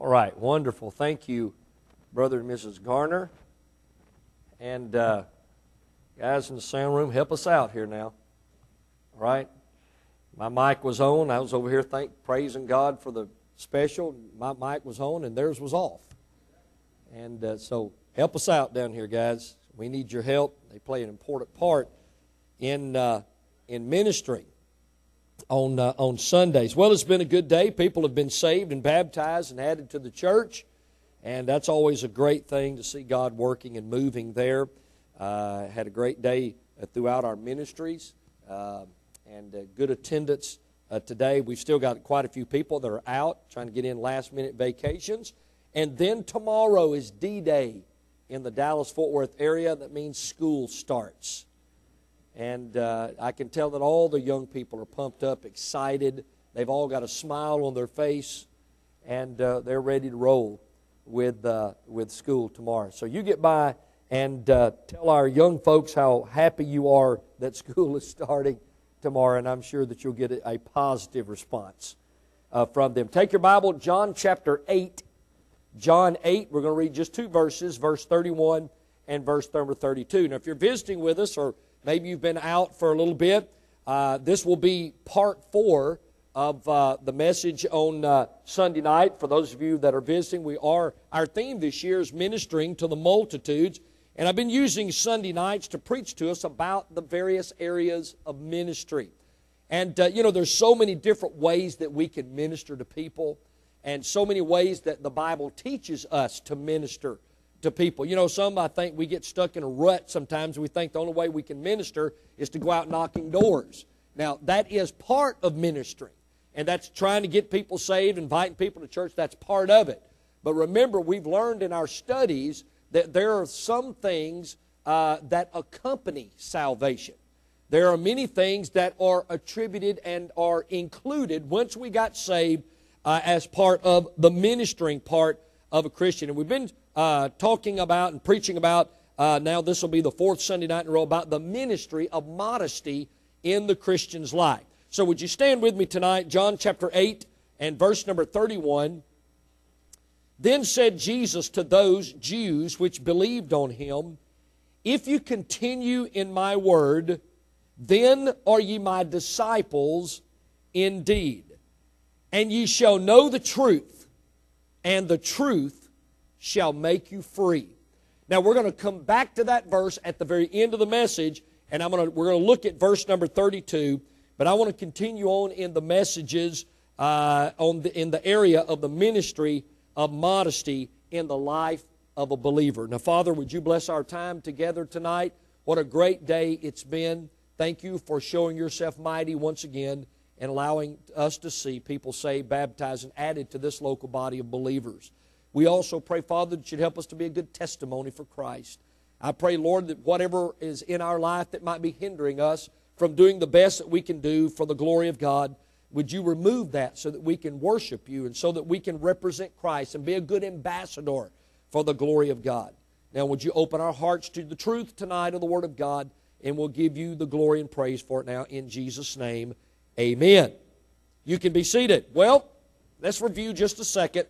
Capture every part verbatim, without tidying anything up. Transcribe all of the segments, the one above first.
All right, wonderful. Thank you, Brother and Missus Garner. And uh, guys in the sound room, help us out here now. All right? My mic was on. I was over here thank, praising God for the special. My mic was on and theirs was off. And uh, so help us out down here, guys. We need your help. They play an important part in uh, in ministry on uh, on Sundays. Well, it's been a good day. People have been saved and baptized and added to the church, and that's always a great thing to see God working and moving there. Uh, had a great day uh, throughout our ministries uh, and uh, good attendance uh, today. We've still got quite a few people that are out trying to get in last-minute vacations. And then tomorrow is D-Day in the Dallas-Fort Worth area. That means school starts. And uh, I can tell that all the young people are pumped up, excited. They've all got a smile on their face, and uh, they're ready to roll with uh, with school tomorrow. So you get by and uh, tell our young folks how happy you are that school is starting tomorrow, and I'm sure that you'll get a, a positive response uh, from them. Take your Bible, John chapter eight. John eight, we're going to read just two verses, verse thirty-one and verse number thirty-two. Now, if you're visiting with us, or maybe you've been out for a little bit, uh, this will be part four of uh, the message on uh, Sunday night. For those of you that are visiting, we are our theme this year is ministering to the multitudes, and I've been using Sunday nights to preach to us about the various areas of ministry. And uh, you know, there's so many different ways that we can minister to people, and so many ways that the Bible teaches us to minister to people. You know, some, I think, we get stuck in a rut sometimes. We think the only way we can minister is to go out knocking doors. Now, that is part of ministry, and that's trying to get people saved, inviting people to church. That's part of it. But remember, we've learned in our studies that there are some things uh, that accompany salvation. There are many things that are attributed and are included once we got saved Uh, as part of the ministering part of a Christian. And we've been uh, talking about and preaching about, uh, now this will be the fourth Sunday night in a row, about the ministry of modesty in the Christian's life. So would you stand with me tonight, John chapter eight and verse number thirty-one. Then said Jesus to those Jews which believed on him, If you continue in my word, then are ye my disciples indeed. And ye shall know the truth, and the truth shall make you free. Now we're going to come back to that verse at the very end of the message, and I'm going to, we're going to look at verse number thirty-two. But I want to continue on in the messages uh, on the, in the area of the ministry of modesty in the life of a believer. Now, Father, would you bless our time together tonight? What a great day it's been. Thank you for showing yourself mighty once again, and allowing us to see people saved, baptized, and added to this local body of believers. We also pray, Father, that you'd help us to be a good testimony for Christ. I pray, Lord, that whatever is in our life that might be hindering us from doing the best that we can do for the glory of God, would you remove that so that we can worship you and so that we can represent Christ and be a good ambassador for the glory of God. Now, would you open our hearts to the truth tonight of the Word of God, and we'll give you the glory and praise for it now in Jesus' name. Amen. You can be seated. Well, let's review just a second,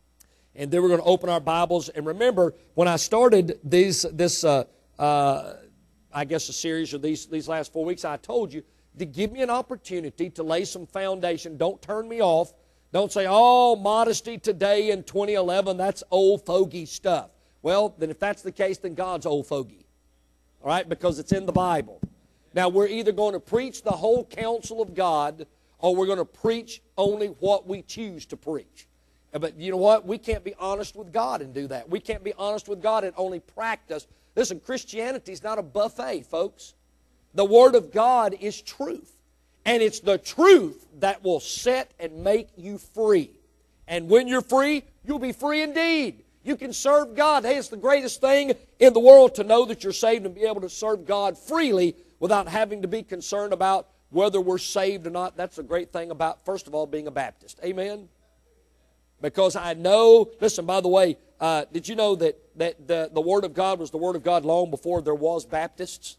and then we're going to open our Bibles. And remember, when I started these, this, uh, uh, I guess, a series of these these last four weeks, I told you to give me an opportunity to lay some foundation. Don't turn me off. Don't say, "Oh, modesty today in twenty eleven, that's old fogey stuff." Well, then if that's the case, then God's old fogey, all right, because it's in the Bible. Now, we're either going to preach the whole counsel of God, or we're going to preach only what we choose to preach. But you know what? We can't be honest with God and do that. We can't be honest with God and only practice. Listen, Christianity is not a buffet, folks. The Word of God is truth. And it's the truth that will set and make you free. And when you're free, you'll be free indeed. You can serve God. Hey, it's the greatest thing in the world to know that you're saved and be able to serve God freely without having to be concerned about whether we're saved or not. That's the great thing about, first of all, being a Baptist. Amen? Because I know, listen, by the way, uh, did you know that, that the, the Word of God was the Word of God long before there was Baptists?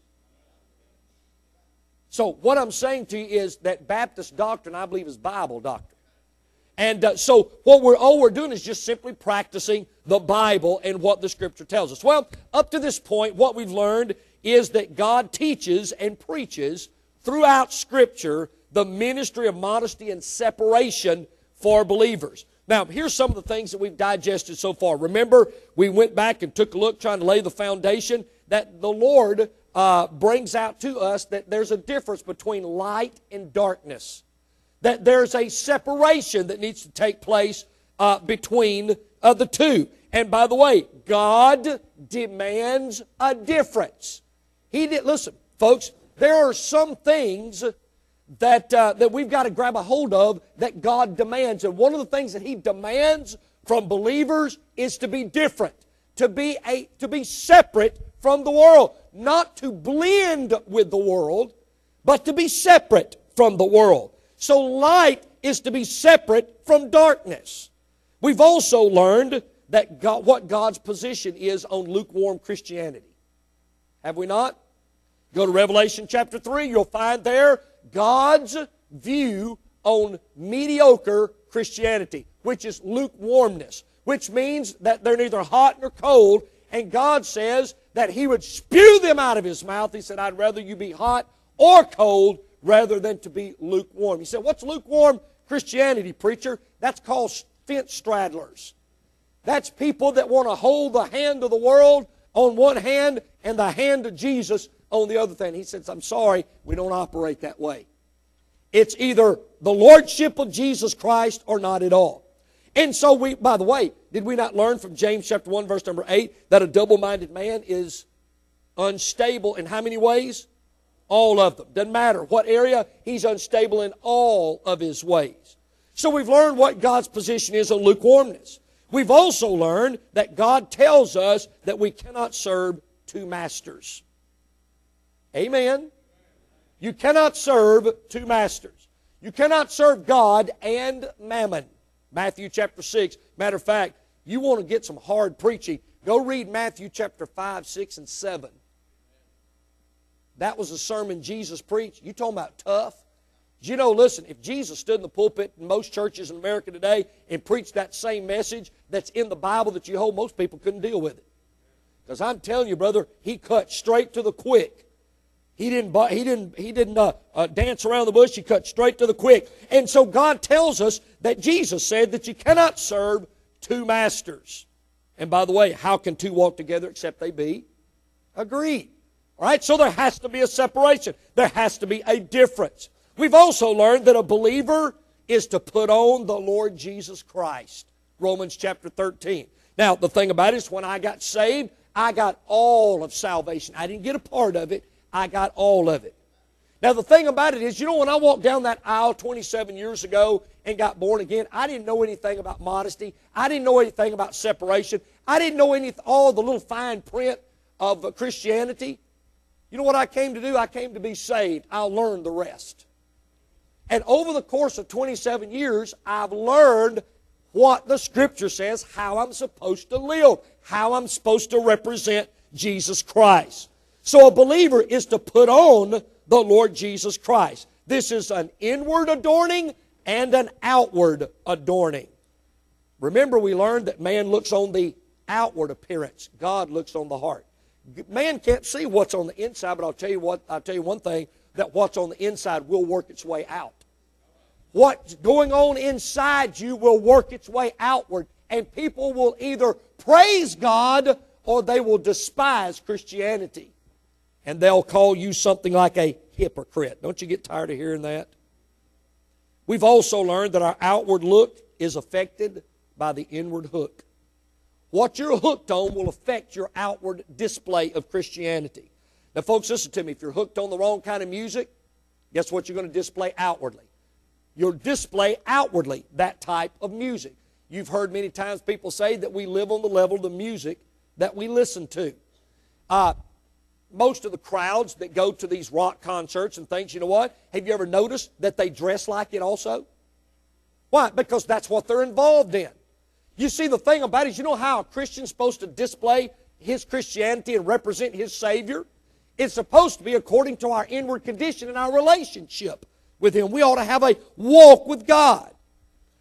So what I'm saying to you is that Baptist doctrine, I believe, is Bible doctrine. And uh, so what we're all we're doing is just simply practicing the Bible and what the Scripture tells us. Well, up to this point, what we've learned is that God teaches and preaches throughout Scripture the ministry of modesty and separation for believers. Now, here's some of the things that we've digested so far. Remember, we went back and took a look trying to lay the foundation that the Lord uh, brings out to us that there's a difference between light and darkness. That there's a separation that needs to take place uh, between uh, the two. And by the way, God demands a difference. He did. Listen, folks, there are some things that uh, that we've got to grab a hold of that God demands. And one of the things that He demands from believers is to be different, to be a to be separate from the world, not to blend with the world, but to be separate from the world. So light is to be separate from darkness. We've also learned that God, what God's position is on lukewarm Christianity. Have we not? Go to Revelation chapter three, you'll find there God's view on mediocre Christianity, which is lukewarmness, which means that they're neither hot nor cold, and God says that He would spew them out of His mouth. He said, I'd rather you be hot or cold rather than to be lukewarm. He said, what's lukewarm Christianity, preacher? That's called fence straddlers. That's people that want to hold the hand of the world on one hand and the hand of Jesus on the other thing. He says, I'm sorry, we don't operate that way. It's either the lordship of Jesus Christ or not at all. And so we, by the way, did we not learn from James chapter one, verse number eight, that a double-minded man is unstable in how many ways? All of them. Doesn't matter what area, he's unstable in all of his ways. So we've learned what God's position is on lukewarmness. We've also learned that God tells us that we cannot serve two masters. Amen. You cannot serve two masters. You cannot serve God and mammon. Matthew chapter six. Matter of fact, you want to get some hard preaching, go read Matthew chapter five, six, and seven. That was a sermon Jesus preached. You talking about tough? You know, listen, if Jesus stood in the pulpit in most churches in America today and preached that same message that's in the Bible that you hold, most people couldn't deal with it. Because I'm telling you, brother, He cut straight to the quick. He didn't, he didn't, he didn't uh, uh, dance around the bush. He cut straight to the quick. And so God tells us that Jesus said that you cannot serve two masters. And by the way, how can two walk together except they be agreed? All right, so there has to be a separation. There has to be a difference. We've also learned that a believer is to put on the Lord Jesus Christ. Romans chapter thirteen. Now, the thing about it is when I got saved, I got all of salvation. I didn't get a part of it. I got all of it. Now, the thing about it is, you know, when I walked down that aisle twenty-seven years ago and got born again, I didn't know anything about modesty. I didn't know anything about separation. I didn't know any, all the little fine print of uh, Christianity. You know what I came to do? I came to be saved. I'll learn the rest. And over the course of twenty-seven years, I've learned what the Scripture says, how I'm supposed to live, how I'm supposed to represent Jesus Christ. So a believer is to put on the Lord Jesus Christ. This is an inward adorning and an outward adorning. Remember, we learned that man looks on the outward appearance. God looks on the heart. Man can't see what's on the inside, but I'll tell you what, I'll tell you one thing, that what's on the inside will work its way out. What's going on inside you will work its way outward, and people will either praise God or they will despise Christianity. And they'll call you something like a hypocrite. Don't you get tired of hearing that? We've also learned that our outward look is affected by the inward hook. What you're hooked on will affect your outward display of Christianity. Now, folks, listen to me. If you're hooked on the wrong kind of music, guess what you're going to display outwardly? You'll display outwardly that type of music. You've heard many times people say that we live on the level of the music that we listen to. Uh, most of the crowds that go to these rock concerts and things, you know what? Have you ever noticed that they dress like it also? Why? Because that's what they're involved in. You see, the thing about it is, you know how a Christian's supposed to display his Christianity and represent his Savior? It's supposed to be according to our inward condition and our relationship with Him. We ought to have a walk with God.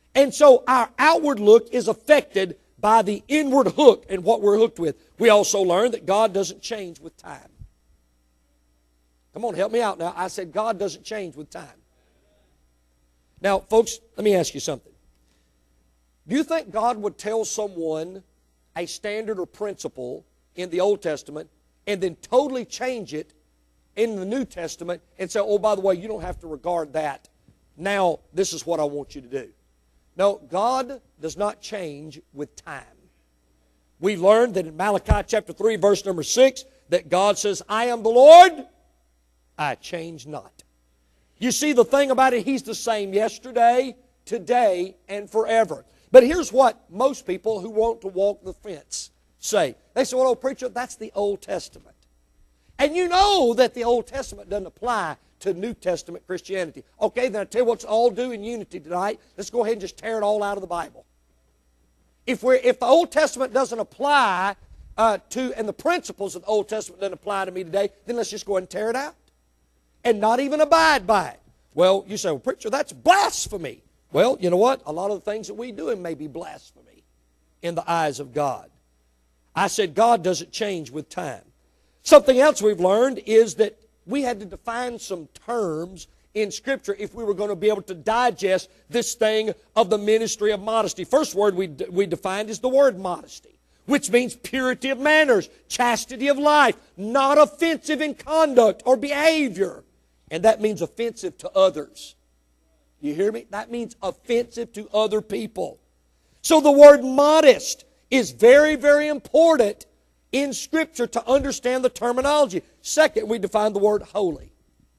And so our outward look is affected by the inward hook and what we're hooked with. We also learn that God doesn't change with time. Come on, help me out now. I said God doesn't change with time. Now, folks, let me ask you something. Do you think God would tell someone a standard or principle in the Old Testament and then totally change it in the New Testament and say, oh, by the way, you don't have to regard that. Now, this is what I want you to do. No, God does not change with time. We learned that in Malachi chapter three, verse number six, that God says, I am the Lord, I change not. You see, the thing about it, He's the same yesterday, today, and forever. But here's what most people who want to walk the fence say. They say, well, oh, preacher, that's the Old Testament. And you know that the Old Testament doesn't apply to New Testament Christianity. Okay, then I tell you what's all do in unity tonight. Let's go ahead and just tear it all out of the Bible. If we're if the Old Testament doesn't apply uh, to, and the principles of the Old Testament doesn't apply to me today, then let's just go ahead and tear it out and not even abide by it. Well, you say, well, preacher, that's blasphemy. Well, you know what? A lot of the things that we do may be blasphemy in the eyes of God. I said God doesn't change with time. Something else we've learned is that we had to define some terms in Scripture if we were going to be able to digest this thing of the ministry of modesty. First word we, we defined is the word modesty, which means purity of manners, chastity of life, not offensive in conduct or behavior. And that means offensive to others. You hear me? That means offensive to other people. So the word modest is very, very important in Scripture to understand the terminology. Second, we define the word holy.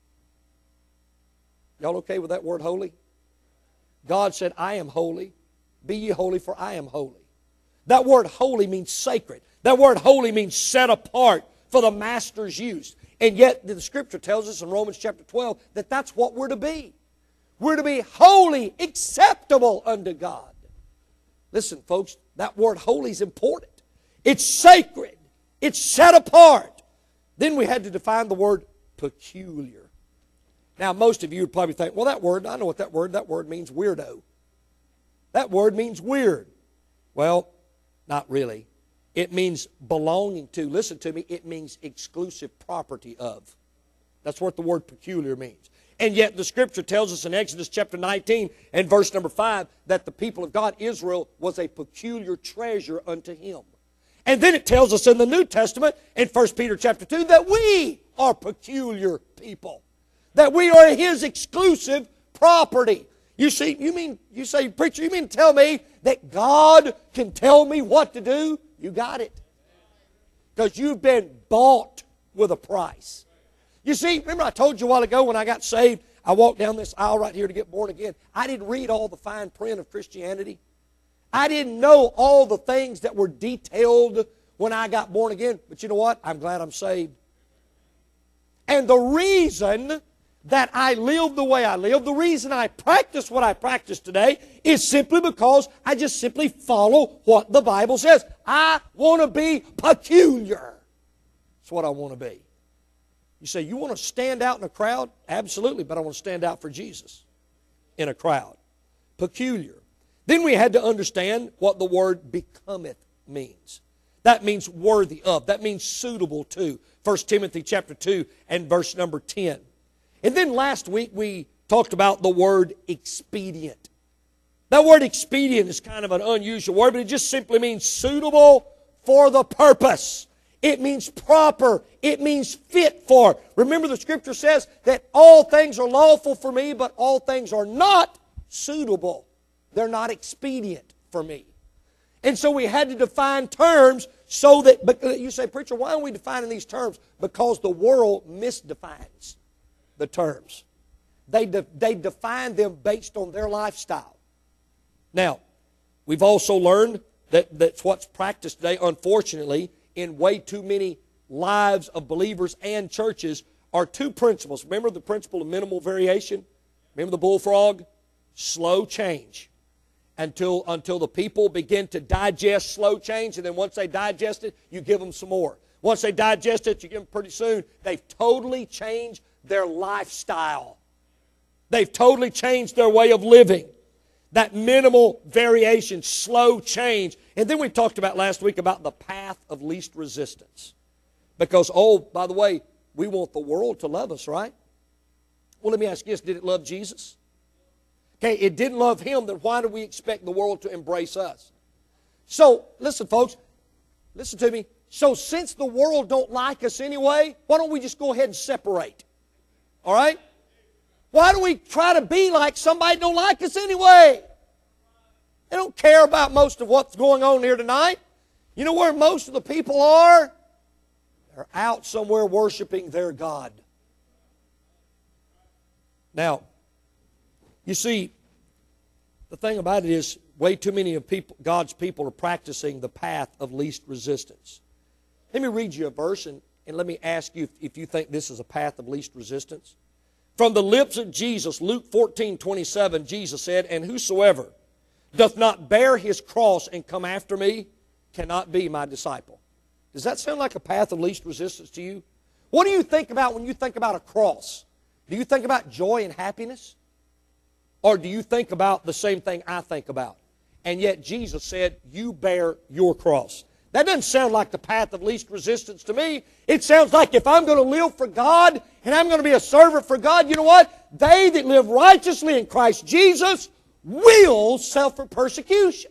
Y'all okay with that word holy? God said, I am holy. Be ye holy, for I am holy. That word holy means sacred. That word holy means set apart for the Master's use. And yet the Scripture tells us in Romans chapter twelve that that's what we're to be. We're to be holy, acceptable unto God. Listen, folks, that word holy is important. It's sacred. It's set apart. Then we had to define the word peculiar. Now, most of you would probably think, well, that word, I know what that word, that word means weirdo. That word means weird. Well, not really. It means belonging to. Listen to me, it means exclusive property of. That's what the word peculiar means. And yet the Scripture tells us in Exodus chapter nineteen and verse number five that the people of God, Israel, was a peculiar treasure unto Him. And then it tells us in the New Testament, in First Peter chapter two, that we are peculiar people. That we are His exclusive property. You see, you mean, you say, preacher, you mean to tell me that God can tell me what to do? You got it. Because you've been bought with a price. You see, remember I told you a while ago when I got saved, I walked down this aisle right here to get born again. I didn't read all the fine print of Christianity. I didn't know all the things that were detailed when I got born again. But you know what? I'm glad I'm saved. And the reason that I live the way I live, the reason I practice what I practice today is simply because I just simply follow what the Bible says. I want to be peculiar. That's what I want to be. You say, you want to stand out in a crowd? Absolutely, but I want to stand out for Jesus in a crowd. Peculiar. Then we had to understand what the word becometh means. That means worthy of. That means suitable to. First Timothy chapter two and verse number ten. And then last week we talked about the word expedient. That word expedient is kind of an unusual word, but it just simply means suitable for the purpose. It means proper. It means fit for. Remember the Scripture says that all things are lawful for me, but all things are not suitable. They're not expedient for me. And so we had to define terms so that, but you say, preacher, why are we defining these terms? Because the world misdefines the terms. They, de- they define them based on their lifestyle. Now, we've also learned that that's what's practiced today, unfortunately, in way too many lives of believers and churches are two principles. Remember the principle of minimal variation? Remember the bullfrog? Slow change. Until, until the people begin to digest slow change, and then once they digest it, you give them some more. Once they digest it, you give them pretty soon. They've totally changed their lifestyle. They've totally changed their way of living. That minimal variation, slow change. And then we talked about last week about the path of least resistance. Because, oh, by the way, we want the world to love us, right? Well, let me ask you this. Did it love Jesus? Okay, it didn't love Him, then why do we expect the world to embrace us? So, listen, folks. Listen to me. So, since the world don't like us anyway, why don't we just go ahead and separate? All right? Why do we try to be like somebody that don't like us anyway? They don't care about most of what's going on here tonight. You know where most of the people are? They're out somewhere worshiping their God. Now, you see, the thing about it is, way too many of people, God's people are practicing the path of least resistance. Let me read you a verse, and, and let me ask you if, if you think this is a path of least resistance. From the lips of Jesus, Luke fourteen twenty-seven, Jesus said, "And whosoever doth not bear his cross and come after me cannot be my disciple." Does that sound like a path of least resistance to you? What do you think about when you think about a cross? Do you think about joy and happiness? Or do you think about the same thing I think about? And yet Jesus said, you bear your cross. That doesn't sound like the path of least resistance to me. It sounds like if I'm going to live for God and I'm going to be a servant for God, you know what? They that live righteously in Christ Jesus will suffer persecution.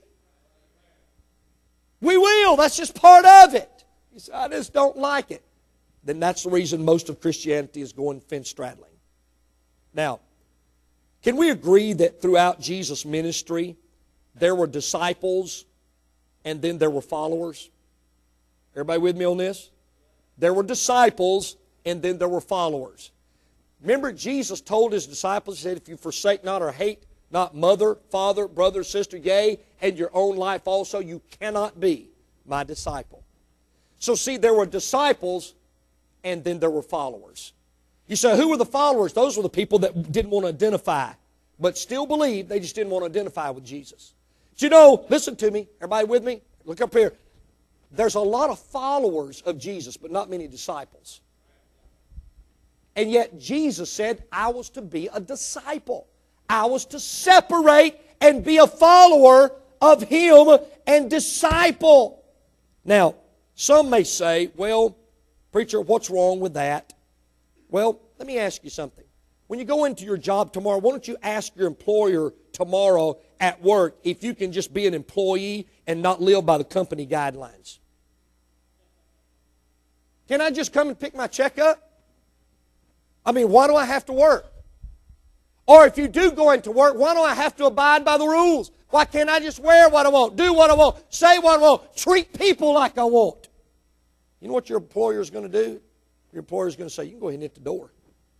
We will. That's just part of it. You say, I just don't like it. Then that's the reason most of Christianity is going fence straddling. Now, can we agree that throughout Jesus' ministry, there were disciples and then there were followers? Everybody with me on this? There were disciples and then there were followers. Remember, Jesus told His disciples, He said, if you forsake not or hate not mother, father, brother, sister, yea, and your own life also, you cannot be my disciple. So see, there were disciples and then there were followers. You say, who were the followers? Those were the people that didn't want to identify, but still believed. They just didn't want to identify with Jesus. But you know, listen to me. Everybody with me? Look up here. There's a lot of followers of Jesus, but not many disciples. And yet Jesus said, I was to be a disciple. I was to separate and be a follower of Him and disciple. Now, some may say, well, preacher, what's wrong with that? Well, let me ask you something. When you go into your job tomorrow, why don't you ask your employer tomorrow at work if you can just be an employee and not live by the company guidelines? Can I just come and pick my check up? I mean, why do I have to work? Or if you do go into work, why do I have to abide by the rules? Why can't I just wear what I want, do what I want, say what I want, treat people like I want? You know what your employer is going to do? Your employer is going to say, you can go ahead and hit the door.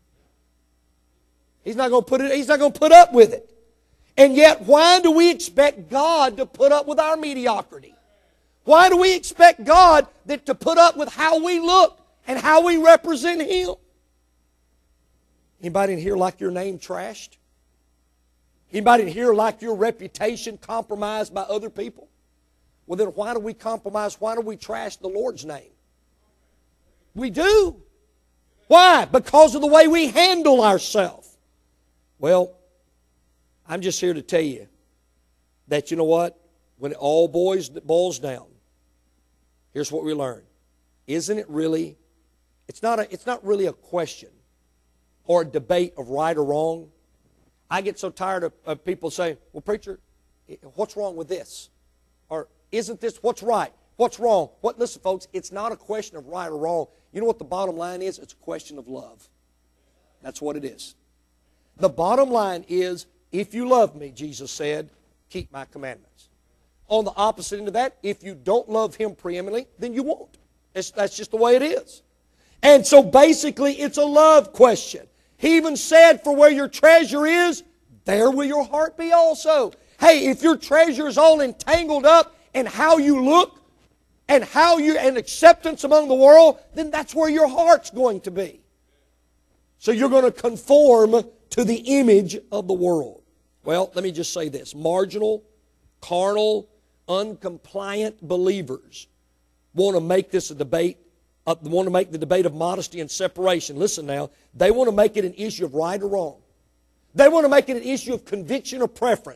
He's not going to put it, he's not going to put up with it. And yet, why do we expect God to put up with our mediocrity? Why do we expect God that to put up with how we look and how we represent Him? Anybody in here like your name trashed? Anybody in here like your reputation compromised by other people? Well, then why do we compromise? Why do we trash the Lord's name? We do. Why? Because of the way we handle ourselves. Well, I'm just here to tell you that, you know what? When it all boils, boils down, here's what we learn. Isn't it really, it's not, a, it's not really a question or a debate of right or wrong. I get so tired of, of people saying, well, preacher, what's wrong with this? Or isn't this, what's right? What's wrong? What? Listen, folks, it's not a question of right or wrong. You know what the bottom line is? It's a question of love. That's what it is. The bottom line is, if you love me, Jesus said, keep my commandments. On the opposite end of that, if you don't love Him preeminently, then you won't. It's, that's just the way it is. And so basically, it's a love question. He even said, for where your treasure is, there will your heart be also. Hey, if your treasure is all entangled up in how you look, and how you and acceptance among the world, then that's where your heart's going to be. So you're going to conform to the image of the world. Well, let me just say this. Marginal, carnal, uncompliant believers want to make this a debate, uh, want to make the debate of modesty and separation. Listen now, they want to make it an issue of right or wrong. They want to make it an issue of conviction or preference.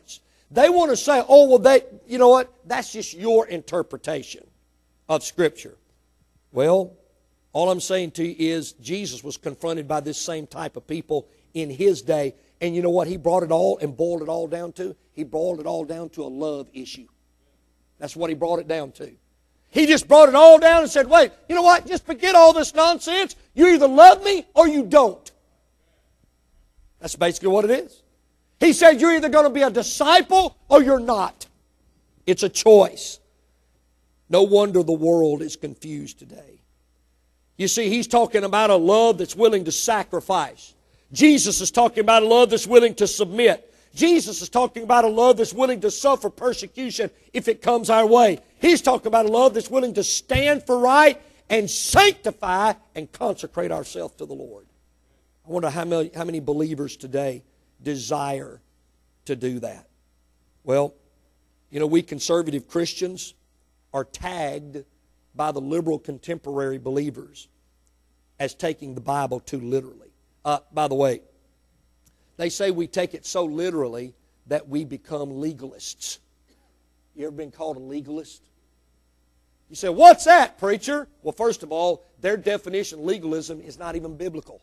They want to say, oh, well, they, you know what? That's just your interpretation of Scripture. Well, all I'm saying to you is Jesus was confronted by this same type of people in His day. And you know what He brought it all and boiled it all down to? He boiled it all down to a love issue. That's what He brought it down to. He just brought it all down and said, wait, you know what? Just forget all this nonsense. You either love me or you don't. That's basically what it is. He said you're either going to be a disciple or you're not. It's a choice. No wonder the world is confused today. You see, He's talking about a love that's willing to sacrifice. Jesus is talking about a love that's willing to submit. Jesus is talking about a love that's willing to suffer persecution if it comes our way. He's talking about a love that's willing to stand for right and sanctify and consecrate ourselves to the Lord. I wonder how many, how many believers today desire to do that. Well, you know, we conservative Christians are tagged by the liberal contemporary believers as taking the Bible too literally. Uh, by the way, they say we take it so literally that we become legalists. You ever been called a legalist? You say, what's that, preacher? Well, first of all, their definition of legalism is not even biblical.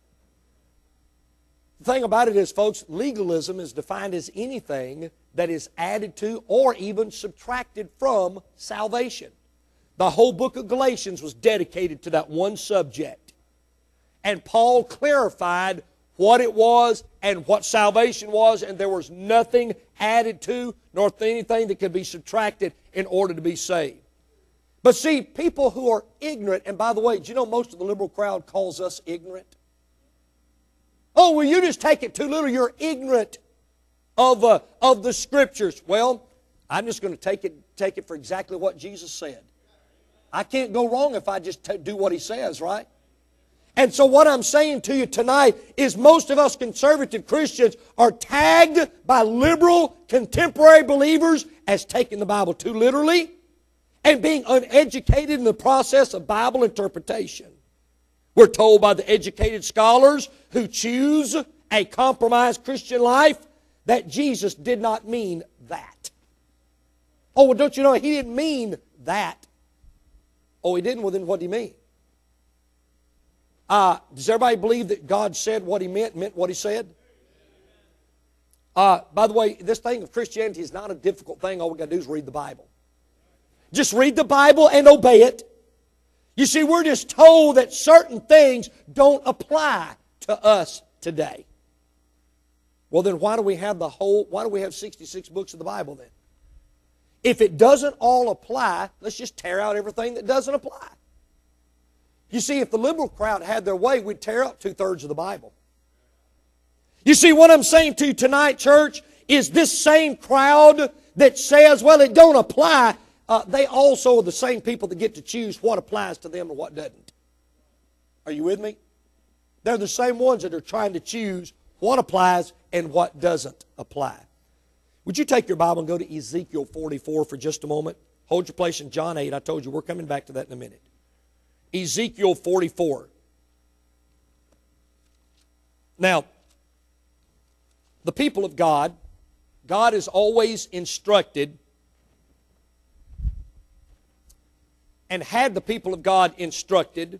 The thing about it is, folks, legalism is defined as anything that is added to or even subtracted from salvation. The whole book of Galatians was dedicated to that one subject. And Paul clarified what it was and what salvation was, and there was nothing added to nor anything that could be subtracted in order to be saved. But see, people who are ignorant, and by the way, do you know most of the liberal crowd calls us ignorant? Oh, well, you just take it too little. You're ignorant of, uh, of the Scriptures. Well, I'm just going to take it, take it for exactly what Jesus said. I can't go wrong if I just t- do what He says, right? And so what I'm saying to you tonight is most of us conservative Christians are tagged by liberal contemporary believers as taking the Bible too literally and being uneducated in the process of Bible interpretation. We're told by the educated scholars who choose a compromised Christian life that Jesus did not mean that. Oh, well, don't you know, He didn't mean that. Oh, He didn't? Well, then what did He mean? Uh, does everybody believe that God said what He meant, meant what He said? Uh, by the way, this thing of Christianity is not a difficult thing. All we've got to do is read the Bible. Just read the Bible and obey it. You see, we're just told that certain things don't apply to us today. Well, then why do we have the whole, why do we have sixty-six books of the Bible then? If it doesn't all apply, let's just tear out everything that doesn't apply. You see, if the liberal crowd had their way, we'd tear up two-thirds of the Bible. You see, what I'm saying to you tonight, church, is this same crowd that says, well, it don't apply, uh, they also are the same people that get to choose what applies to them and what doesn't. Are you with me? They're the same ones that are trying to choose what applies and what doesn't apply. Would you take your Bible and go to Ezekiel forty-four for just a moment? Hold your place in John eight. I told you we're coming back to that in a minute. Ezekiel forty-four. Now, the people of God, God is always instructed and had the people of God instructed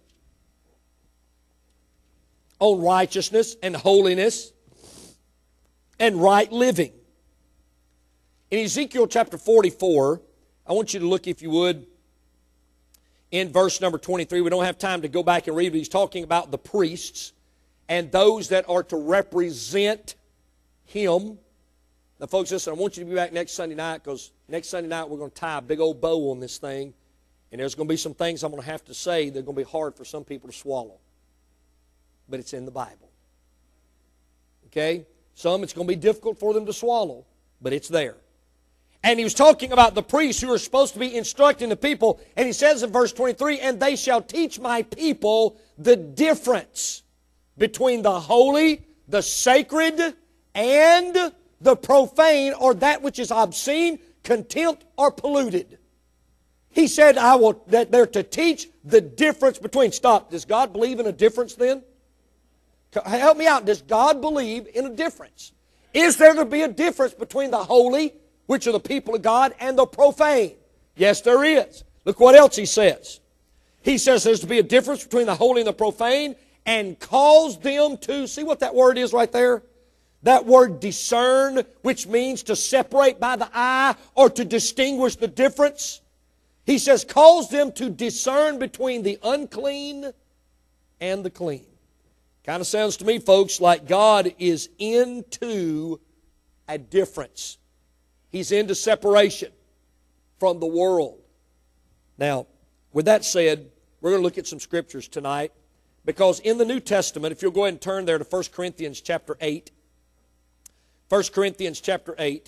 on righteousness and holiness and right living. In Ezekiel chapter forty-four, I want you to look, if you would, in verse number twenty-three. We don't have time to go back and read, but he's talking about the priests and those that are to represent Him. Now, folks, listen, I want you to be back next Sunday night, because next Sunday night we're going to tie a big old bow on this thing, and there's going to be some things I'm going to have to say that are going to be hard for some people to swallow. But it's in the Bible. Okay? Some it's going to be difficult for them to swallow, but it's there. And he was talking about the priests who are supposed to be instructing the people. And he says in verse twenty-three, and they shall teach my people the difference between the holy, the sacred, and the profane, or that which is obscene, contempt, or polluted. He said, I will, that they're to teach the difference between. Stop. Does God believe in a difference then? Help me out. Does God believe in a difference? Is there to be a difference between the holy, which are the people of God, and the profane? Yes, there is. Look what else he says. He says there's to be a difference between the holy and the profane, and cause them to, see what that word is right there? That word discern, which means to separate by the eye or to distinguish the difference. He says, cause them to discern between the unclean and the clean. Kind of sounds to me, folks, like God is into a difference. He's into separation from the world. Now, with that said, we're going to look at some scriptures tonight, because in the New Testament, if you'll go ahead and turn there to First Corinthians chapter eight, First Corinthians chapter eight,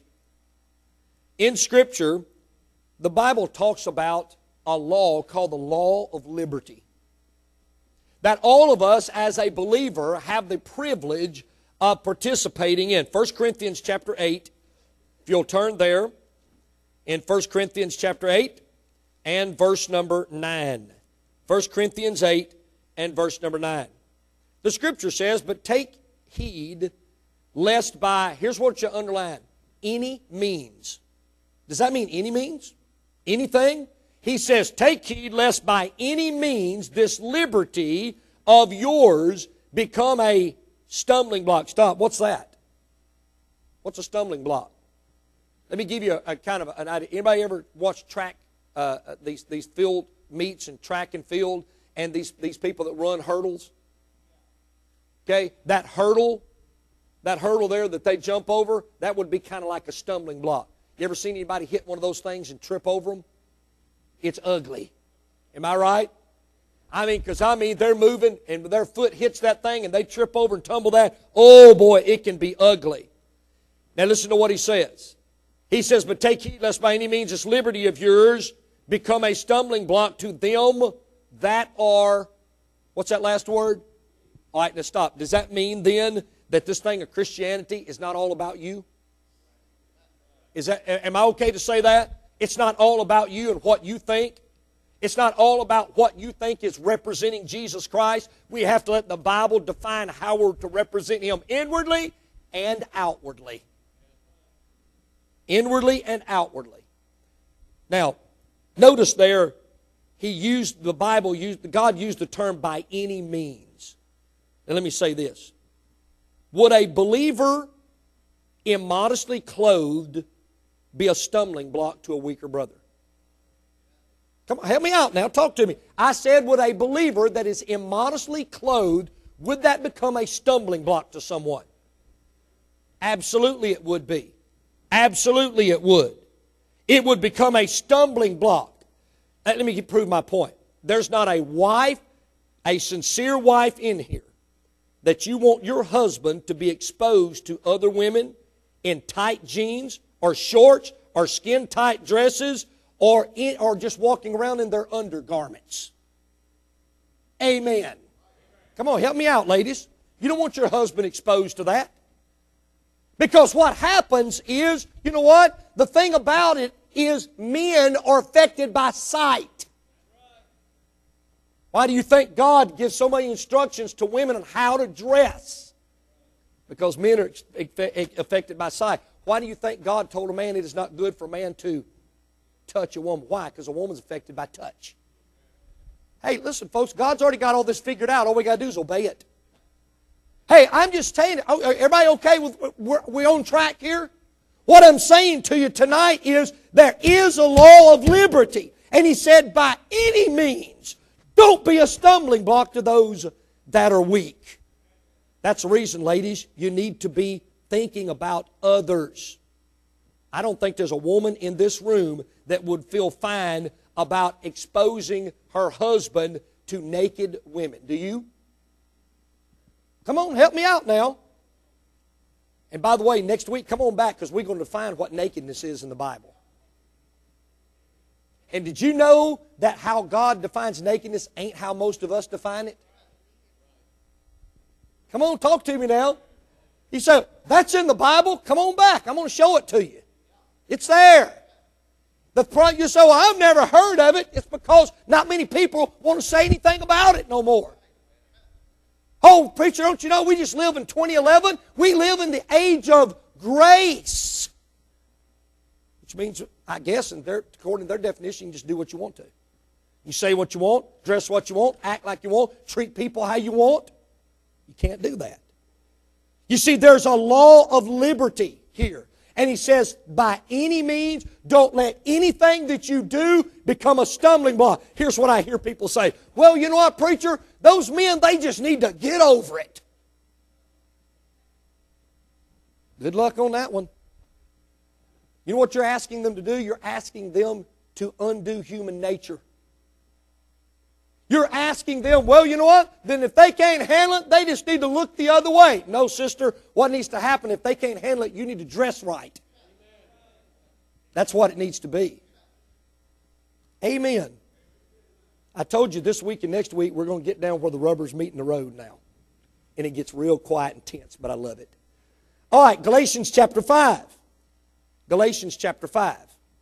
in Scripture, the Bible talks about a law called the law of liberty. That all of us as a believer have the privilege of participating in. First Corinthians chapter eight, if you'll turn there, in First Corinthians chapter eight and verse number nine. First Corinthians eight and verse number nine. The Scripture says, but take heed lest by, here's what you underline, any means. Does that mean any means? Anything? He says, take heed lest by any means this liberty of yours become a stumbling block. Stop. What's that? What's a stumbling block? Let me give you a, a kind of an idea. Anybody ever watch track, uh, these, these field meets and track and field, and these, these people that run hurdles? Okay, that hurdle, that hurdle there that they jump over, that would be kind of like a stumbling block. You ever seen anybody hit one of those things and trip over them? It's ugly. Am I right? I mean, because I mean, they're moving and their foot hits that thing and they trip over and tumble that. Oh boy, it can be ugly. Now listen to what he says. He says, but take heed lest by any means this liberty of yours become a stumbling block to them that are, what's that last word? All right, now stop. Does that mean then that this thing of Christianity is not all about you? Is that, am I okay to say that? It's not all about you and what you think. It's not all about what you think is representing Jesus Christ. We have to let the Bible define how we're to represent Him inwardly and outwardly. Inwardly and outwardly. Now, notice there, he used, the Bible used, God used the term by any means. Now let me say this. Would a believer immodestly clothed be a stumbling block to a weaker brother? Come on, help me out now. Talk to me. I said, would a believer that is immodestly clothed, would that become a stumbling block to someone? Absolutely it would be. Absolutely it would. It would become a stumbling block. Let me prove my point. There's not a wife, a sincere wife in here, that you want your husband to be exposed to other women in tight jeans or shorts or skin-tight dresses or, in, or just walking around in their undergarments. Amen. Come on, help me out, ladies. You don't want your husband exposed to that. Because what happens is, you know what? The thing about it is men are affected by sight. Why do you think God gives so many instructions to women on how to dress? Because men are affected by sight. Why do you think God told a man it is not good for a man to touch a woman? Why? Because a woman's affected by touch. Hey, listen, folks, God's already got all this figured out. All we got to do is obey it. Hey, I'm just saying, everybody okay with, we're, we're on track here? What I'm saying to you tonight is there is a law of liberty. And he said, by any means, don't be a stumbling block to those that are weak. That's the reason, ladies, you need to be thinking about others. I don't think there's a woman in this room that would feel fine about exposing her husband to naked women. Do you? Come on, help me out now. And by the way, next week, come on back because we're going to define what nakedness is in the Bible. And did you know that how God defines nakedness ain't how most of us define it? Come on, talk to me now. You say, that's in the Bible? Come on back. I'm going to show it to you. It's there. The front you say, well, I've never heard of it. It's because not many people want to say anything about it no more. Oh, preacher, don't you know we just live in twenty eleven? We live in the age of grace. Which means, I guess, in their, according to their definition, you just do what you want to. You say what you want, dress what you want, act like you want, treat people how you want. You can't do that. You see, there's a law of liberty here. And he says, by any means, don't let anything that you do become a stumbling block. Here's what I hear people say. Well, you know what, preacher? Those men, they just need to get over it. Good luck on that one. You know what you're asking them to do? You're asking them to undo human nature. You're asking them, well, you know what? Then if they can't handle it, they just need to look the other way. No, sister, what needs to happen if they can't handle it, you need to dress right. That's what it needs to be. Amen. I told you this week and next week we're going to get down where the rubber's meeting the road now. And it gets real quiet and tense, but I love it. All right, Galatians chapter five. Galatians chapter five.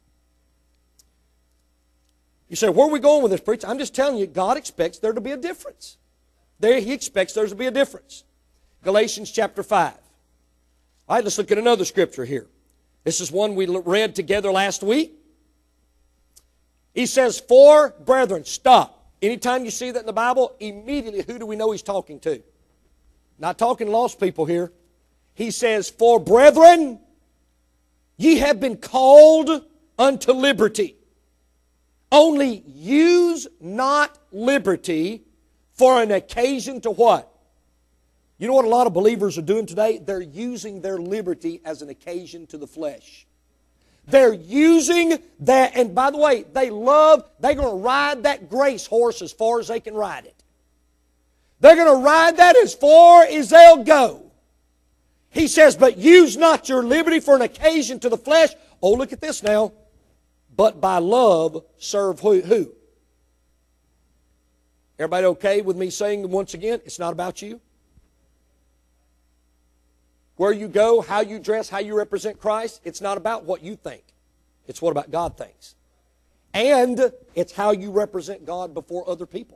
You say, where are we going with this, preacher? I'm just telling you, God expects there to be a difference. There, He expects there to be a difference. Galatians chapter five. All right, let's look at another scripture here. This is one we read together last week. He says, for brethren, stop. Anytime you see that in the Bible, immediately who do we know He's talking to? Not talking to lost people here. He says, for brethren, ye have been called unto liberty. Only use not liberty for an occasion to what? You know what a lot of believers are doing today? They're using their liberty as an occasion to the flesh. They're using that, and by the way, they love, they're going to ride that grace horse as far as they can ride it. They're going to ride that as far as they'll go. He says, but use not your liberty for an occasion to the flesh. Oh, look at this now. But by love serve who? who? Everybody okay with me saying once again, it's not about you? Where you go, how you dress, how you represent Christ, it's not about what you think. It's what about God thinks. And it's how you represent God before other people.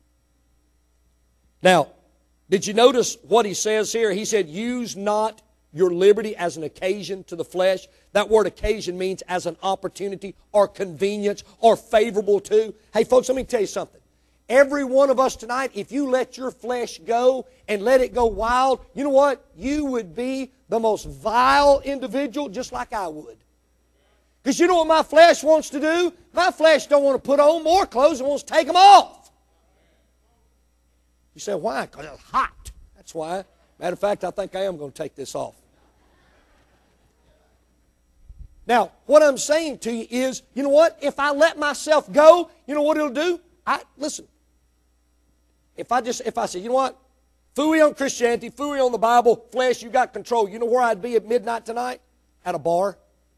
Now, did you notice what he says here? He said, use not your liberty as an occasion to the flesh. That word occasion means as an opportunity or convenience or favorable to. Hey folks, let me tell you something. Every one of us tonight, if you let your flesh go and let it go wild, you know what? You would be the most vile individual just like I would. Because you know what my flesh wants to do? My flesh don't want to put on more clothes and wants to take them off. You say, why? Because it's hot. That's why. Matter of fact, I think I am going to take this off. Now, what I'm saying to you is, you know what? If I let myself go, you know what it'll do? I listen. If I just, if I say, you know what? Phooey on Christianity, phooey on the Bible, flesh, you got control. You know where I'd be at midnight tonight? At a bar.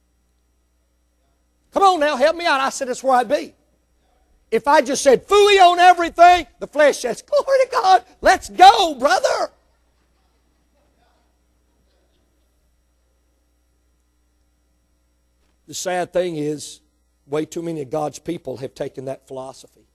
Come on now, help me out. I said that's where I'd be. If I just said, phooey on everything, the flesh says, glory to God, let's go, brother. The sad thing is, way too many of God's people have taken that philosophy.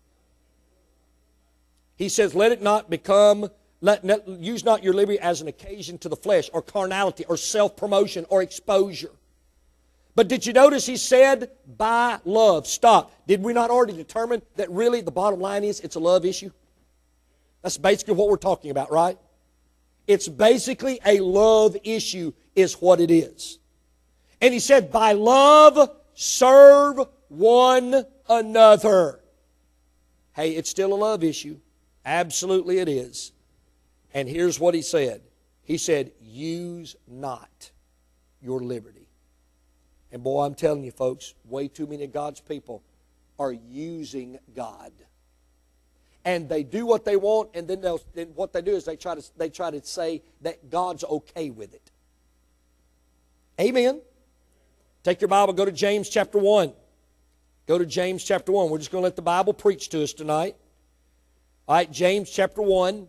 He says, let it not become, let, let, use not your liberty as an occasion to the flesh or carnality or self-promotion or exposure. But did you notice he said, by love? Stop. Did we not already determine that really the bottom line is it's a love issue? That's basically what we're talking about, right? It's basically a love issue is what it is. And he said, by love, serve one another. Hey, it's still a love issue. Absolutely it is. And here's what he said. He said, use not your liberty. And boy, I'm telling you folks, way too many of God's people are using God. And they do what they want, and then, they'll, then what they do is they try to, they try to say that God's okay with it. Amen. Take your Bible, go to James chapter one. Go to James chapter one. We're just going to let the Bible preach to us tonight. All right, James chapter one.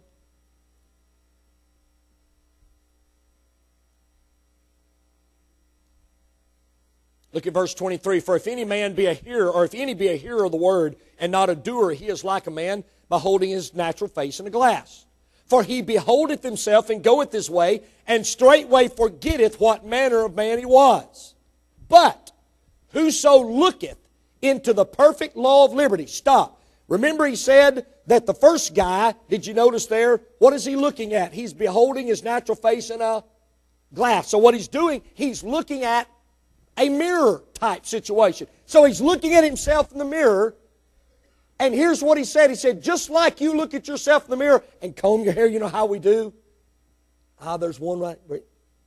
Look at verse twenty-three. For if any man be a hearer, or if any be a hearer of the word, and not a doer, he is like a man beholding his natural face in a glass. For he beholdeth himself and goeth his way, and straightway forgetteth what manner of man he was. But whoso looketh into the perfect law of liberty. Stop. Remember he said that the first guy, did you notice there, what is he looking at? He's beholding his natural face in a glass. So what he's doing, he's looking at a mirror type situation. So he's looking at himself in the mirror. And here's what he said. He said, just like you look at yourself in the mirror and comb your hair, you know how we do? Ah, there's one right. right.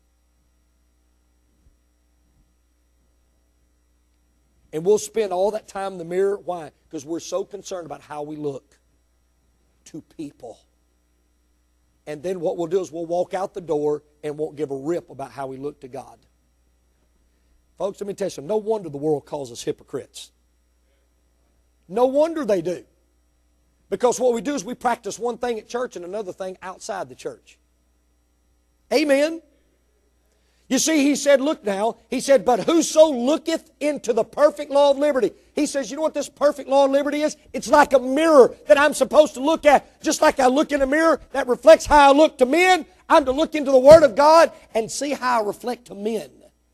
And we'll spend all that time in the mirror. Why? Because we're so concerned about how we look to people. And then what we'll do is we'll walk out the door and won't give a rip about how we look to God. Folks, let me tell you something. No wonder the world calls us hypocrites. No wonder they do. Because what we do is we practice one thing at church and another thing outside the church. Amen. You see, he said, look now, he said, but whoso looketh into the perfect law of liberty. He says, you know what this perfect law of liberty is? It's like a mirror that I'm supposed to look at. Just like I look in a mirror that reflects how I look to men, I'm to look into the Word of God and see how I reflect to men.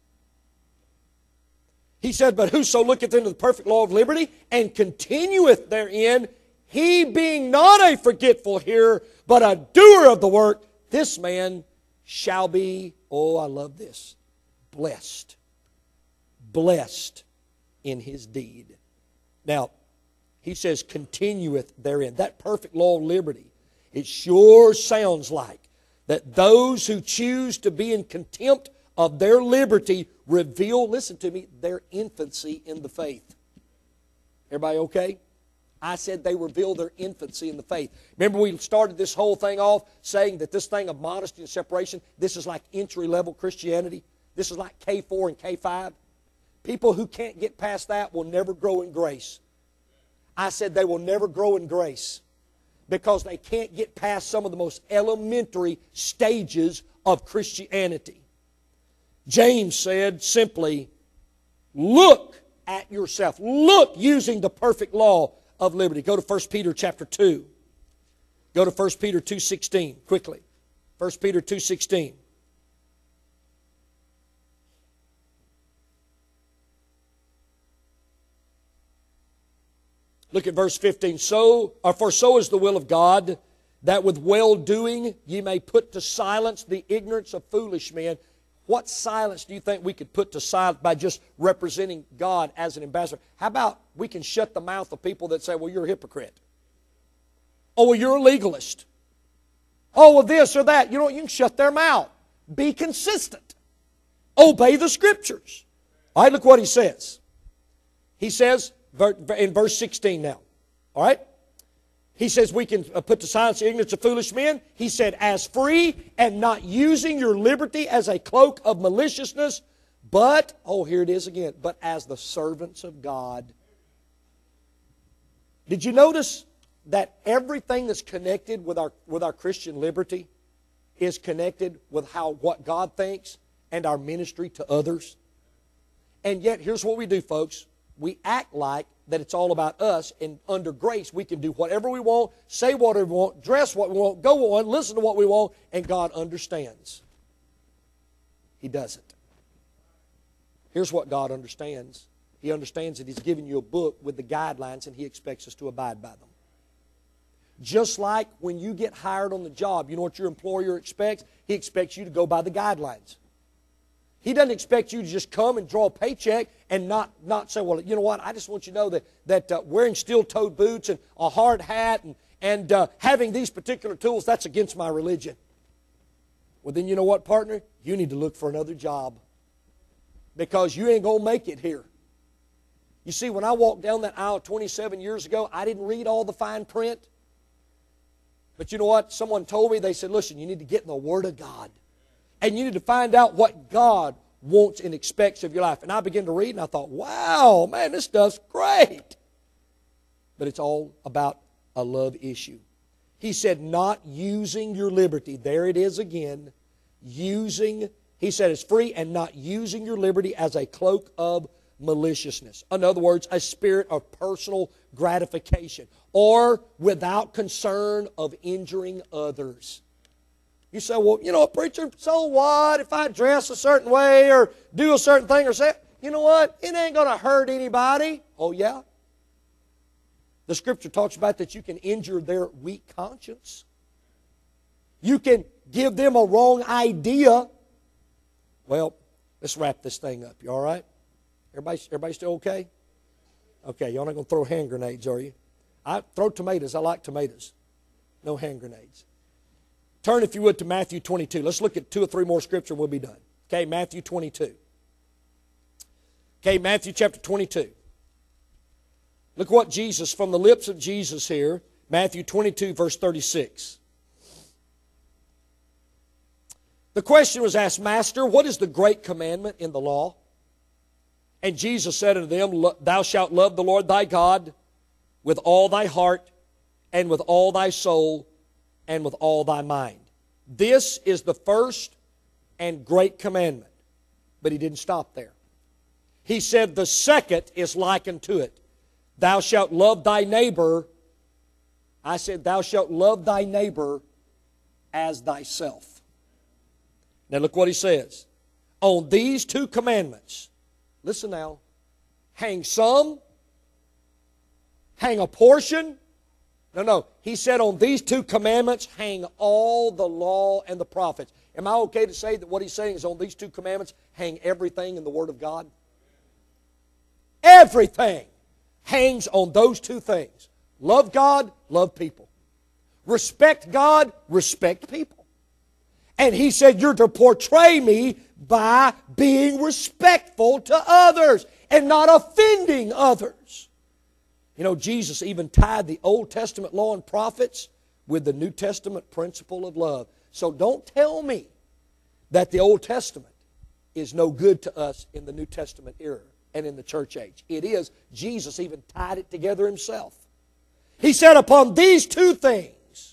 He said, but whoso looketh into the perfect law of liberty and continueth therein, he being not a forgetful hearer, but a doer of the work, this man shall be, oh, I love this, blessed. Blessed in his deed. Now, he says, continueth therein. That perfect law of liberty, it sure sounds like that those who choose to be in contempt of their liberty reveal, listen to me, their infancy in the faith. Everybody okay? I said they reveal their infancy in the faith. Remember we started this whole thing off saying that this thing of modesty and separation, this is like entry-level Christianity. This is like K four and K five. People who can't get past that will never grow in grace. I said they will never grow in grace because they can't get past some of the most elementary stages of Christianity. James said simply, look at yourself. Look using the perfect law of liberty. Go to First Peter chapter two. Go to First Peter two sixteen quickly. First Peter two sixteen. Look at verse fifteen. So, or for so is the will of God, that with well-doing ye may put to silence the ignorance of foolish men. What silence do you think we could put to silence by just representing God as an ambassador? How about we can shut the mouth of people that say, well, you're a hypocrite. Oh, well, you're a legalist. Oh, well, this or that. You know what? You can shut their mouth. Be consistent. Obey the Scriptures. All right, look what he says. He says in verse sixteen now. All right? He says we can put to silence the ignorance of foolish men. He said, as free and not using your liberty as a cloak of maliciousness, but, oh, here it is again, but as the servants of God. Did you notice that everything that's connected with our, with our Christian liberty is connected with how what God thinks and our ministry to others? And yet, here's what we do, folks. We act like that it's all about us, and under grace we can do whatever we want, say whatever we want, dress what we want, go on, listen to what we want, and God understands. He doesn't. Here's what God understands. He understands that He's given you a book with the guidelines, and He expects us to abide by them. Just like when you get hired on the job, you know what your employer expects? He expects you to go by the guidelines. He doesn't expect you to just come and draw a paycheck and not, not say, well, you know what, I just want you to know that, that uh, wearing steel-toed boots and a hard hat and, and uh, having these particular tools, that's against my religion. Well, then you know what, partner? You need to look for another job because you ain't going to make it here. You see, when I walked down that aisle twenty-seven years ago, I didn't read all the fine print. But you know what? Someone told me, they said, listen, you need to get in the Word of God. And you need to find out what God wants and expects of your life. And I began to read and I thought, wow, man, this stuff's great. But it's all about a love issue. He said, not using your liberty. There it is again. Using, he said it's free and not using your liberty as a cloak of maliciousness. In other words, a spirit of personal gratification, or without concern of injuring others. You say, well, you know, preacher, so what if I dress a certain way or do a certain thing or say, you know what, it ain't going to hurt anybody. Oh, yeah? The Scripture talks about that you can injure their weak conscience. You can give them a wrong idea. Well, let's wrap this thing up. You all right? Everybody, everybody still okay? Okay, y'all not going to throw hand grenades, are you? I throw tomatoes. I like tomatoes. No hand grenades. Turn, if you would, to Matthew twenty-two. Let's look at two or three more scripture and we'll be done. Okay, Matthew twenty-two. Okay, Matthew chapter twenty-two. Look what Jesus, from the lips of Jesus here, Matthew twenty-two, verse thirty-six. The question was asked, Master, what is the great commandment in the law? And Jesus said unto them, Thou shalt love the Lord thy God with all thy heart, and with all thy soul, and with all thy mind. This is the first and great commandment. But He didn't stop there. He said the second is like unto it. Thou shalt love thy neighbor. I said, Thou shalt love thy neighbor as thyself. Now look what He says. On these two commandments, listen now, hang some, hang a portion. No, no. He said on these two commandments hang all the law and the prophets. Am I okay to say that what He's saying is on these two commandments hang everything in the Word of God? Everything hangs on those two things. Love God, love people. Respect God, respect people. And He said you're to portray Me by being respectful to others and not offending others. You know, Jesus even tied the Old Testament law and prophets with the New Testament principle of love. So don't tell me that the Old Testament is no good to us in the New Testament era and in the church age. It is. Jesus even tied it together Himself. He said, upon these two things,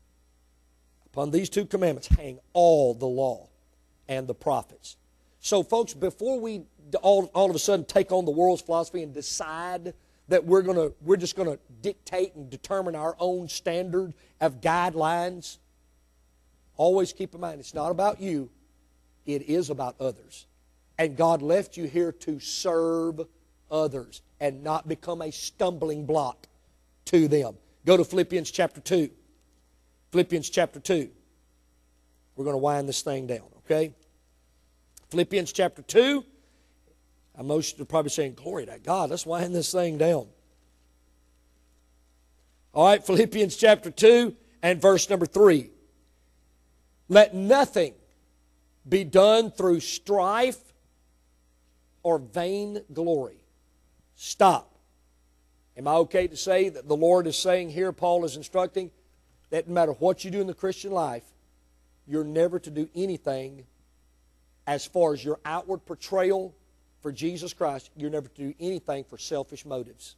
upon these two commandments, hang all the law and the prophets. So folks, before we all, all of a sudden take on the world's philosophy and decide that we're going to, we're just going to dictate and determine our own standard of guidelines, always keep in mind, it's not about you, it is about others. And God left you here to serve others and not become a stumbling block to them. Go to Philippians chapter two. Philippians chapter two. We're going to wind this thing down, okay? Philippians chapter two. Most are probably saying, glory to God, let's wind this thing down. All right, Philippians chapter two and verse number three. Let nothing be done through strife or vain glory. Stop. Am I okay to say that the Lord is saying here, Paul is instructing, that no matter what you do in the Christian life, you're never to do anything as far as your outward portrayal for Jesus Christ, you're never to do anything for selfish motives.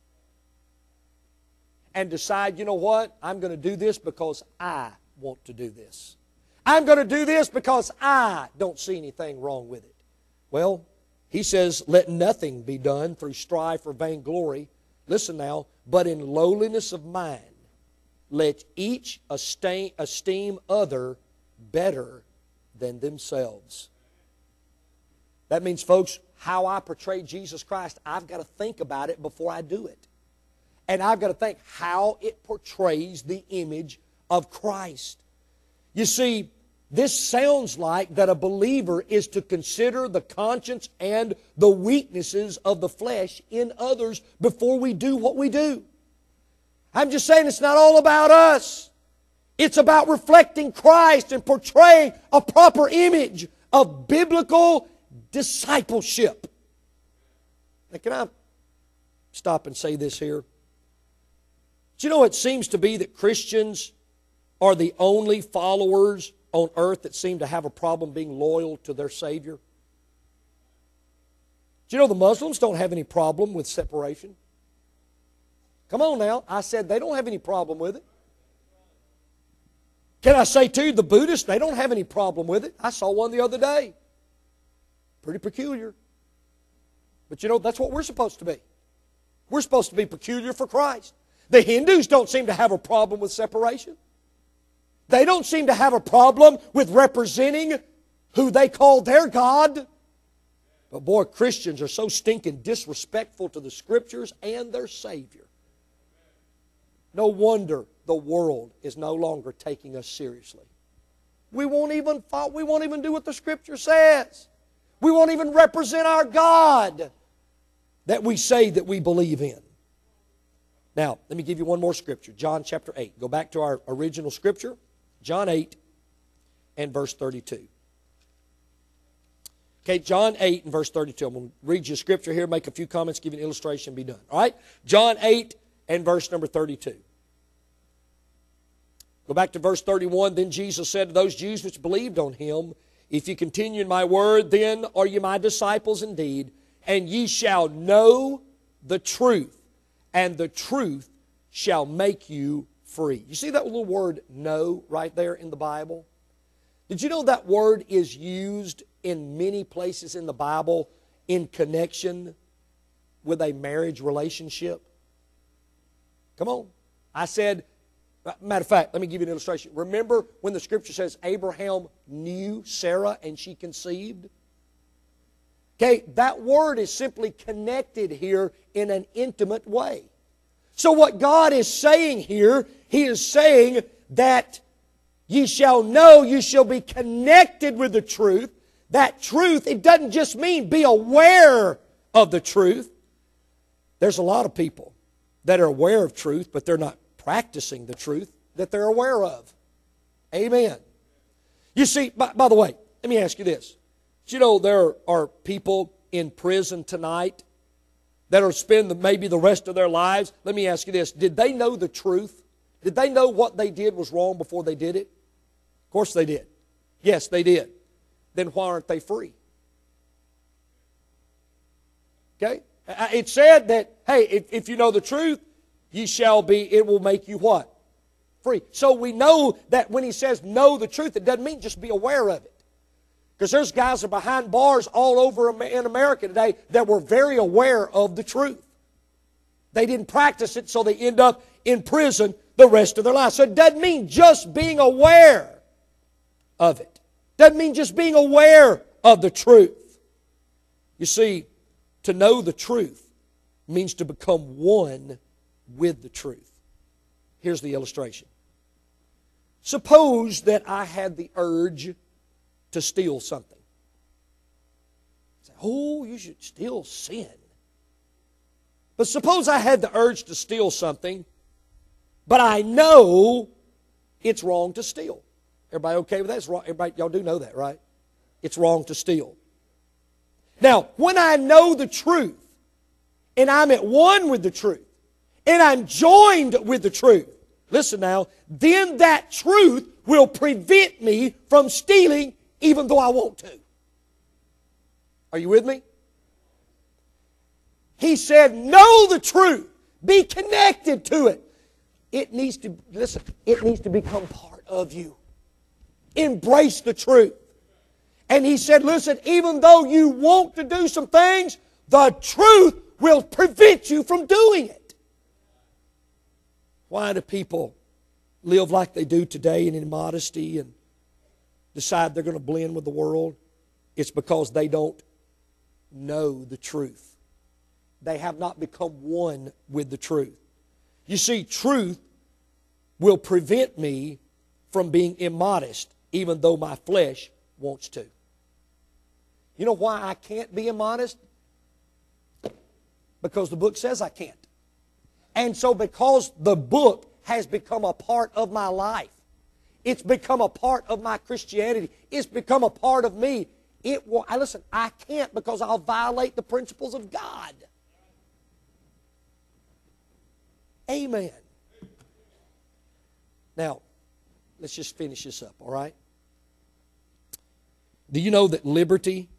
And decide, you know what, I'm going to do this because I want to do this. I'm going to do this because I don't see anything wrong with it. Well, he says, let nothing be done through strife or vainglory. Listen now, but in lowliness of mind, let each esteem other better than themselves. That means, folks, how I portray Jesus Christ, I've got to think about it before I do it. And I've got to think how it portrays the image of Christ. You see, this sounds like that a believer is to consider the conscience and the weaknesses of the flesh in others before we do what we do. I'm just saying it's not all about us. It's about reflecting Christ and portraying a proper image of biblical discipleship. Now, can I stop and say this here? Do you know it seems to be that Christians are the only followers on earth that seem to have a problem being loyal to their Savior? Do you know the Muslims don't have any problem with separation? Come on now. I said they don't have any problem with it. Can I say to you, the Buddhists, they don't have any problem with it. I saw one the other day. Pretty peculiar. But you know, that's what we're supposed to be. We're supposed to be peculiar for Christ. The Hindus don't seem to have a problem with separation. They don't seem to have a problem with representing who they call their God. But boy, Christians are so stinking disrespectful to the Scriptures and their Savior. No wonder the world is no longer taking us seriously. We won't even follow, we won't even do what the Scripture says. We won't even represent our God that we say that we believe in. Now, let me give you one more Scripture. John chapter eight. Go back to our original Scripture. John eight and verse thirty-two. Okay, John eight and verse thirty-two. I'm going to read you a Scripture here, make a few comments, give you an illustration, be done. All right? John eight and verse number thirty-two. Go back to verse thirty-one. Then Jesus said to those Jews which believed on Him, If ye continue in my word, then are ye my disciples indeed, and ye shall know the truth, and the truth shall make you free. You see that little word know right there in the Bible? Did you know that word is used in many places in the Bible in connection with a marriage relationship? Come on. I said, matter of fact, let me give you an illustration. Remember when the Scripture says Abraham knew Sarah and she conceived? Okay, that word is simply connected here in an intimate way. So what God is saying here, He is saying that ye shall know, you shall be connected with the truth. That truth, it doesn't just mean be aware of the truth. There's a lot of people that are aware of truth, but they're not practicing the truth that they're aware of. Amen. You see, by, by the way, let me ask you this. Do you know there are people in prison tonight that will spend the, maybe the rest of their lives? Let me ask you this. Did they know the truth? Did they know what they did was wrong before they did it? Of course they did. Yes, they did. Then why aren't they free? Okay? It said that, hey, if, if you know the truth, ye shall be, it will make you what? Free. So we know that when He says know the truth, it doesn't mean just be aware of it. Because there's guys that are behind bars all over in America today that were very aware of the truth. They didn't practice it, so they end up in prison the rest of their life. So it doesn't mean just being aware of it. Doesn't mean just being aware of the truth. You see, to know the truth means to become one with the truth. Here's the illustration. Suppose that I had the urge to steal something. Say, oh, you should still sin. But suppose I had the urge to steal something, but I know it's wrong to steal. Everybody okay with that? It's wrong. Everybody, y'all do know that, right? It's wrong to steal. Now, when I know the truth, and I'm at one with the truth, and I'm joined with the truth, listen now, then that truth will prevent me from stealing even though I want to. Are you with me? He said, know the truth. Be connected to it. It needs to, listen, it needs to become part of you. Embrace the truth. And He said, listen, even though you want to do some things, the truth will prevent you from doing it. Why do people live like they do today in immodesty and decide they're going to blend with the world? It's because they don't know the truth. They have not become one with the truth. You see, truth will prevent me from being immodest, even though my flesh wants to. You know why I can't be immodest? Because the book says I can't. And so because the book has become a part of my life, it's become a part of my Christianity, it's become a part of me, it will, I listen, I can't because I'll violate the principles of God. Amen. Now, let's just finish this up, all right? Do you know that liberty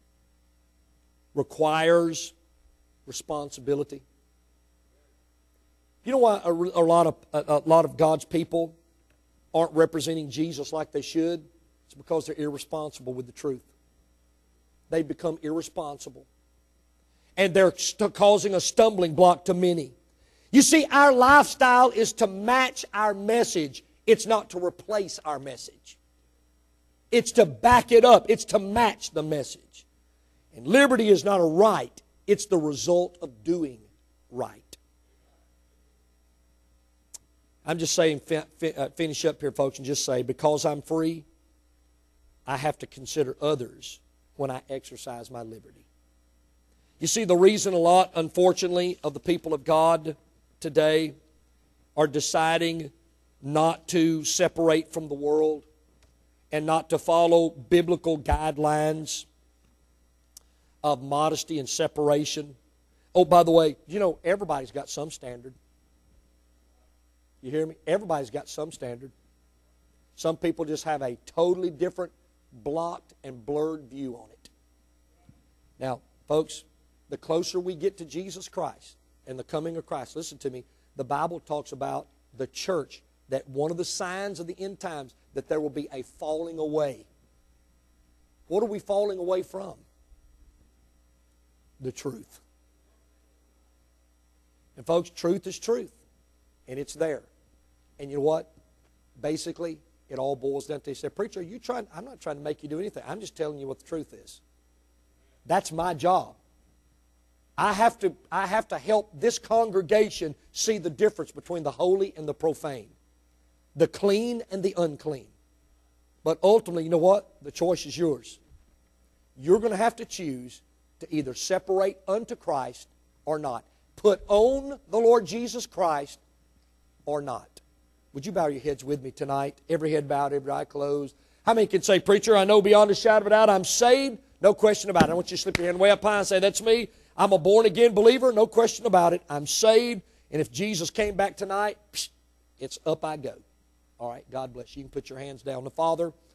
requires responsibility? You know why a, a lot of a, a lot of God's people aren't representing Jesus like they should? It's because they're irresponsible with the truth. They become irresponsible. and they're st- causing a stumbling block to many. You see, our lifestyle is to match our message. It's not to replace our message. It's to back it up. It's to match the message. And liberty is not a right. It's the result of doing right. I'm just saying, fi- fi- uh, finish up here, folks, and just say, because I'm free, I have to consider others when I exercise my liberty. You see, the reason a lot, unfortunately, of the people of God today are deciding not to separate from the world and not to follow biblical guidelines of modesty and separation. Oh, by the way, you know, everybody's got some standard. You hear me? Everybody's got some standard. Some people just have a totally different, blocked and blurred view on it. Now, folks, the closer we get to Jesus Christ and the coming of Christ, listen to me, the Bible talks about the church, that one of the signs of the end times, that there will be a falling away. What are we falling away from? The truth. And folks, truth is truth. And it's there. And you know what? Basically, it all boils down to, they say, preacher, are you trying? I'm not trying to make you do anything. I'm just telling you what the truth is. That's my job. I have to, I have to help this congregation see the difference between the holy and the profane, the clean and the unclean. But ultimately, you know what? The choice is yours. You're going to have to choose to either separate unto Christ or not. Put on the Lord Jesus Christ or not. Would you bow your heads with me tonight? Every head bowed, every eye closed. How many can say, preacher, I know beyond a shadow of a doubt I'm saved? No question about it. I want you to slip your hand way up high and say, that's me. I'm a born-again believer. No question about it. I'm saved. And if Jesus came back tonight, it's up I go. All right, God bless you. You can put your hands down. The Father,